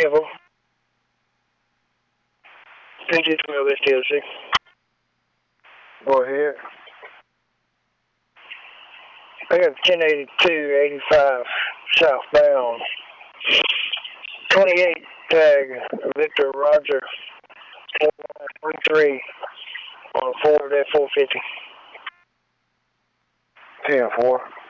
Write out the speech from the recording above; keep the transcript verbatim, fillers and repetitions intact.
Temple. P G twelve S T L C. Go ahead. I got ten eighty-two eighty-five southbound. twenty-eight tag Victor Roger three on Ford F four fifty. ten four.